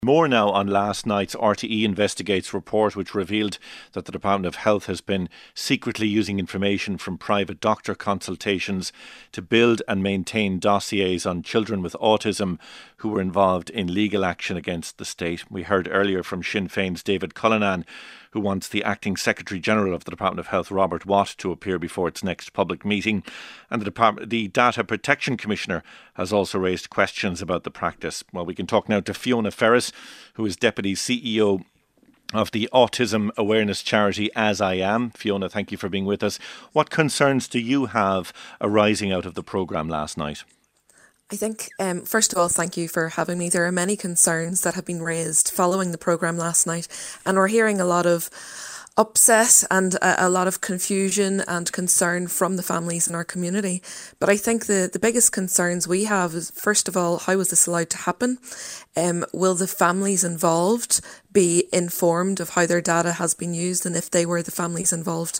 More now on last night's RTE Investigates report, which revealed that the Department of Health has been secretly using information from private doctor consultations to build and maintain dossiers on children with autism who were involved in legal action against the state. We heard earlier from Sinn Féin's David Cullinane, who wants the Acting Secretary-General of the Department of Health, Robert Watt, to appear before its next public meeting. And the Data Protection Commissioner has also raised questions about the practice. Well, we can talk now to Fiona Ferris, who is Deputy CEO of the autism awareness charity As I Am. Fiona, thank you for being with us. What concerns do you have arising out of the programme last night? I think, first of all, thank you for having me. There are many concerns that have been raised following the programme last night, and we're hearing a lot of upset and a lot of confusion and concern from the families in our community. But I think the biggest concerns we have is, first of all, how was this allowed to happen? Will the families involved be informed of how their data has been used, and if they were the families involved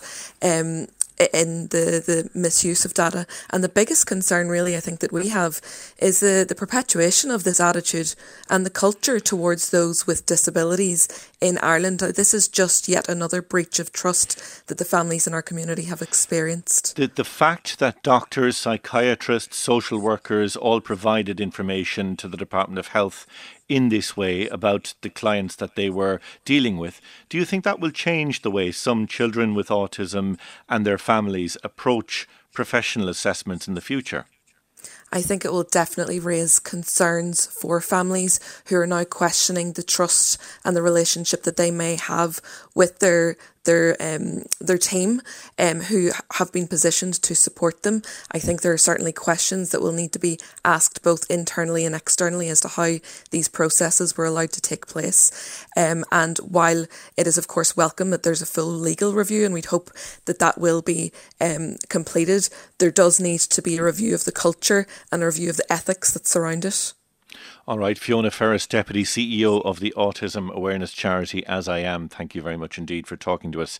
in the misuse of data? And the biggest concern really I think that we have is the perpetuation of this attitude and the culture towards those with disabilities in Ireland. This is just yet another breach of trust that the families in our community have experienced. The fact that doctors, psychiatrists, social workers all provided information to the Department of Health in this way about the clients that they were dealing with, do you think that will change the way some children with autism and their families approach professional assessments in the future? I think it will definitely raise concerns for families who are now questioning the trust and the relationship that they may have with their team who have been positioned to support them. I think there are certainly questions that will need to be asked both internally and externally as to how these processes were allowed to take place. And while it is of course welcome that there's a full legal review, and we'd hope that that will be completed, there does need to be a review of the culture and a review of the ethics that surround it. All right, Fiona Ferris, Deputy CEO of the autism awareness charity As I Am, thank you very much indeed for talking to us.